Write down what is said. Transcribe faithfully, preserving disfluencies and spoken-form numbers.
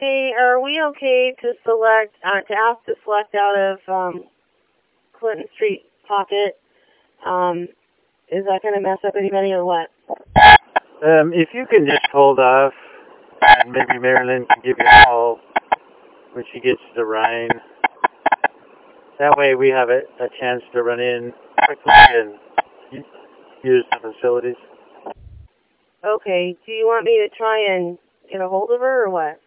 Hey, are we okay to select, uh, to ask to select out of um, Clinton Street Pocket? Um, is that going to mess up anybody or what? Um, if you can just hold off, and maybe Marilyn can give you a call when she gets to Ryan. That way we have a, a chance to run in quickly and use the facilities. Okay, do you want me to try and get a hold of her or what?